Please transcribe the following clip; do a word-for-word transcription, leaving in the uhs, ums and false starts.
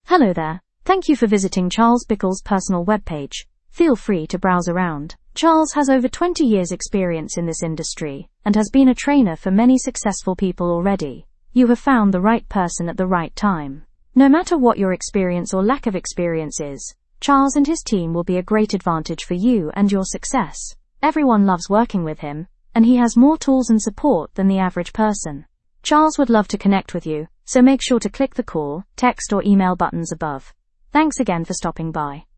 Hello there. Thank you for visiting Charles Bickle's personal webpage. Feel free to browse around. Charles has over twenty years experience in this industry and has been a trainer for many successful people already. You have found the right person at the right time. No matter what your experience or lack of experience is, Charles and his team will be a great advantage for you and your success. Everyone loves working with him, and he has more tools and support than the average person. Charles would love to connect with you, so make sure to click the call, text or email buttons above. Thanks again for stopping by.